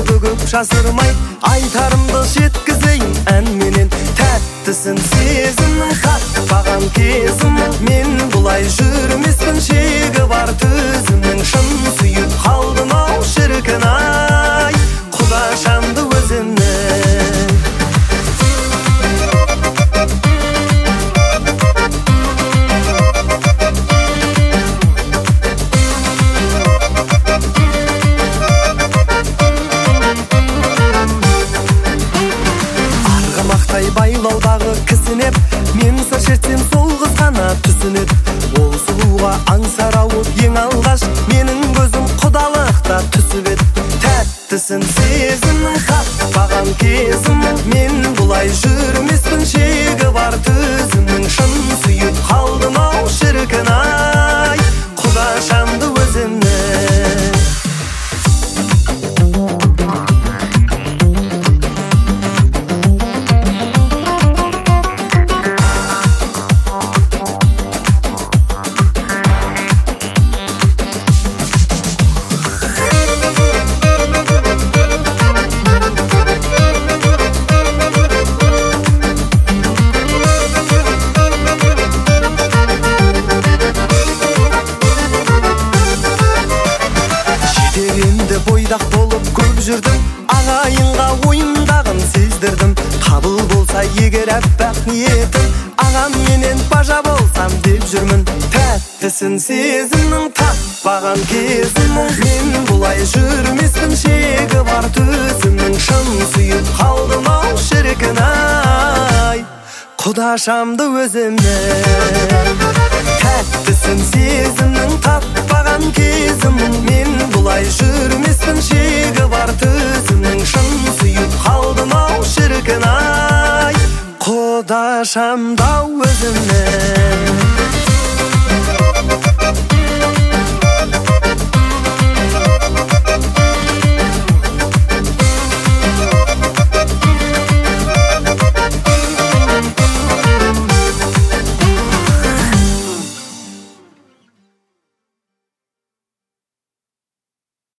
болды көп жасырмай, айтарымды жеткізейін ән менен. Тәттісін сезімнің қатпаған кезім, мен бұлай жүрмеспін, шегі бар төзімнің. Шын сүйіп қалдым ау шіркін ай, құдашамды өзімнің. Байлаудағы кісінеп, мен сыр шертсем сол қыз ғана түсінет. Ол сұлуға аңсарауып ең алғаш менің көзім құдалықта түсіп ед. Тәттісін сезімнің қатпаған кезім, мен бұлай жүрмеспін, шегі бар төзімнің. Шын сүйіп қалдым ау шіркін ай, құдашамды өзімнің. Бойдақ болып көп жүрдім, ағайынға ойымдағын сездірдім. Қабыл болса егер әппақ ниетім, ағам менен бажа болсам деп жүрмін. Тәттісін сезімнің таппаған кезім, мен бұлай жүрмеспін, шегі бар төзімнің. Шын сүйіп қалдым ау шіркін ай, құдашамды өзімнің. Тәттісін сезімнің таппаған кезім, мен бұлай жүрмеспін, шегі бар төзімнің. Шын сүйіп қалдым ау шіркін ай, құдашамды өзімнің.